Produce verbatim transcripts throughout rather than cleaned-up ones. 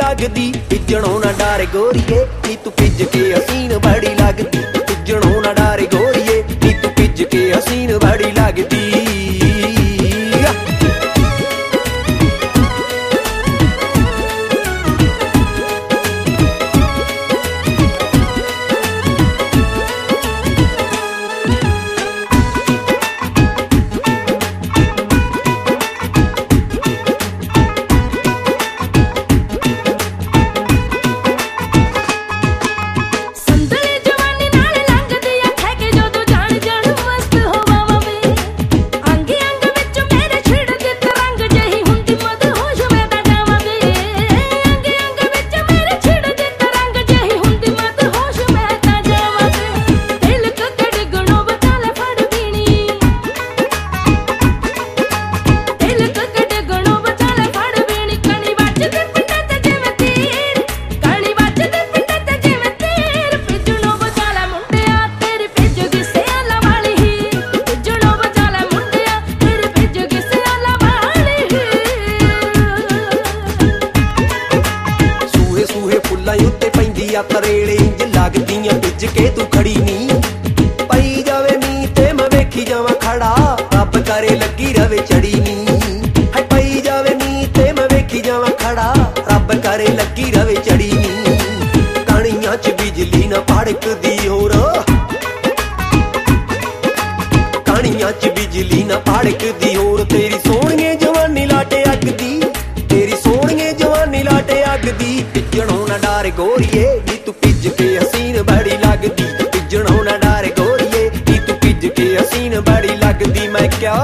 लगदी। पिजणों ना डर गोरीए नी तू पिज के हसीन बड़ी लगदी। पिजणों ना डर गोरीए नी तू पिज के हसीन बड़ी लगदी। तरेड़े इंज लगदियां पिज के तू खड़ी नी। पई जावे नी ते मैं वेखी जावां खड़ा रब करे लगी रवे चढ़ी नी। है पई जावे नी ते मैं वेखी जावां खड़ा रब करे लगी रवे चढ़ी नी। कणियां च बिजली ना भड़कदी होर कणियां च बिजली ना भड़कदी होर। तेरी सोहणिए जवानी लाटे अगदी तेरी सोहणिए जवानी लाटे अगदी। पिजणों ना डर गोरीए नी तू पिज के हसीन बड़ी लगदी। पिजणों ना डर गोरीए नी तू पिज के हसीन बड़ी लगदी। मैं क्या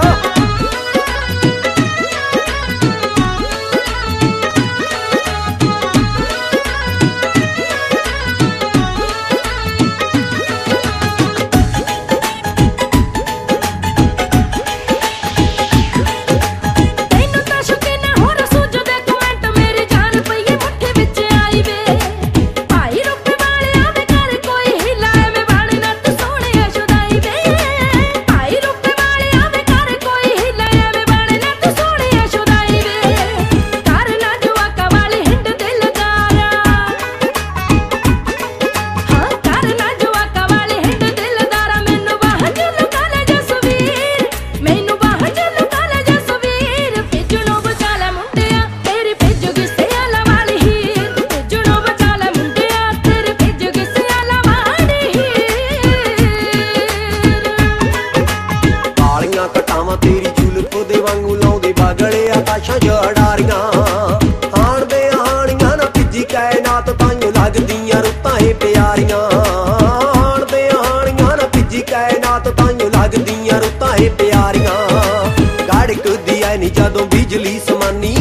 आकाशां च अडारियां हाण दे हाणियां ना पिजी कायनात ताइयों लगदियां रुत्तां हे प्यारियां। हाण दे हाणियां ना पिजी कायनात ताइयों लगदियां रुत्तां हे प्यारियां। गड़कदी ऐ नी जदों बिजली समानी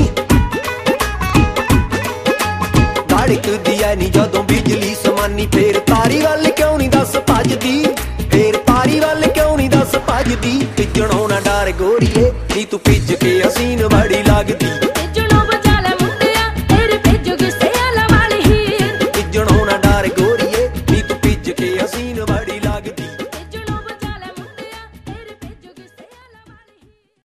गड़कदी ऐ नी जदों बिजली समानी। फेर तारी वल क्यों नी दस भजदी फेर तारी वल क्यों नी दस भजदी। पिजणों ना डर गोरीए नी तू पिज के हसीन बड़ी लगदी।